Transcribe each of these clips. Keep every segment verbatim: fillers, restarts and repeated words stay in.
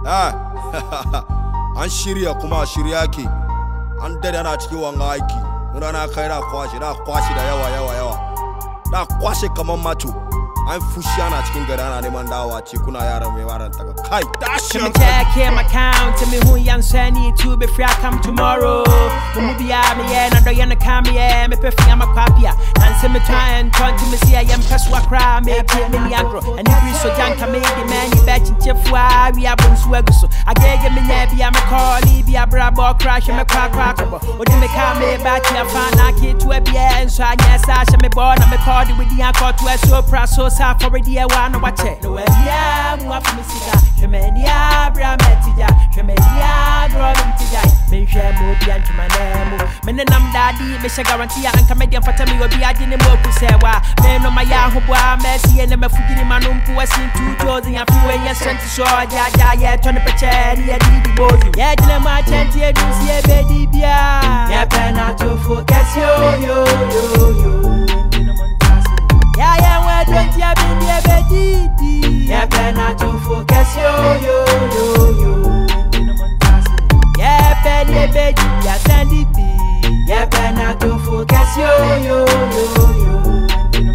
Ah, an shirya kuma shirya ke. An dade ana cikin wanga aiki. Muna na kai na kwashe, na kwashe da yawa yawa yawa. Na kwashe kaman macho. An fushi ana cikin gari ana neman dawa ce kuna yaran mai waran taka. Kai, tashi me check here my count, tell me who yan sani to be free I come tomorrow. Me be a me yeah, na do yan come yeah, me perfect am a kwapia. And say me try and turn to me see I am peswa cry, me pay me agro. And if we so janka me the man you bet in chefwa, we are bun swagso. I get me nebi am a call, be a brabo crash me crack crack. O di me come me back here fan I kid to a bien and so I yes I me born and me call with the anchor to a so praso sa for the one watch it. No yeah, mo afi me sika. Shemenia bra metija, shemenia growing tijai. Me share mo bi antu manemu. Me nam daddy, me she guarantee anka me dem fata me obi ade ne mo kusewa. Me no ma ya ho boa, me sie ne me fugiri manum pu asin two thousand afi we yes sent so ja ja ye turn peche ne di di bozi. Ye dile ma chenti e du sie be di bia. Ye pena to focus yo yo yo yo. Ya ya we don't ya be ne be di di. Ye pena to focus yo yo yo yo. Ye pena be di ya sandy be. Ye pena to focus yo yo yo yo.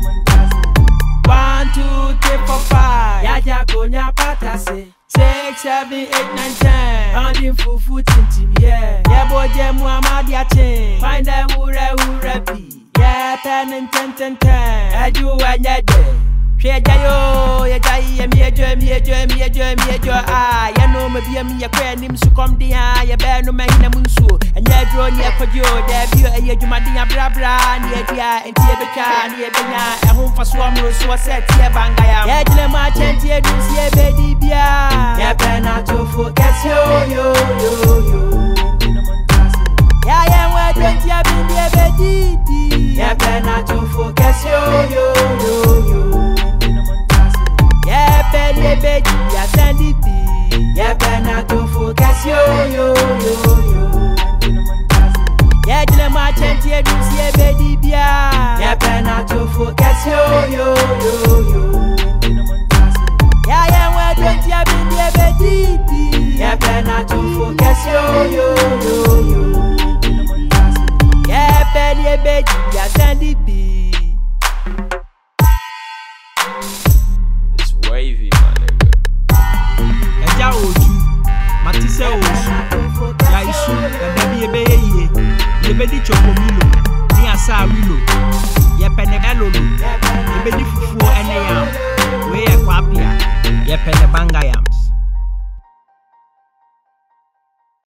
One two three four five. Ya ja konya patase. Six seven eight nine ten. Andin fufu tintim yeah. Ye boje Muhammad ya chen. Find a hure hure bi. Ye ten ten ten ten. Eju wenye de. Share jayo, ye jai ye me ejo me ejo me ejo me ejo ah. Ye no me be me ye kwe nim su kom dia. Ye be no me hina munsu. Enye dro ni ekojo de bi ye juma dia bra bra ni e dia enti e betwa ni e benya e ho mfaso amro so set ye banga ya. Ye jile ma chenti e du si e be di bia. Ye be na to focus yo yo yo yo. Ya ye we twenty e bi ni e be di di. Ye be na to focus yo yo yo yo. Yeah, penny baby, ya sandy be. Yeah, penna to focus yo yo yo yo. Yeah, dile ma chenti e du si e baby bia. Yeah, penna to focus yo yo yo yo. Yeah, yeah, we twenty a bin e be di di. Yeah, penna to focus yo yo yo yo. Yeah, penny baby, ya sandy be. Wavy, my nigga. Eja oju, matise osu, ya isu, ebebi ebe ye, ebe di chokomilo, ni asa wilo, ye pene belolo, ebe di fufu ene yam, we ye kwapia, ye pene banga yam.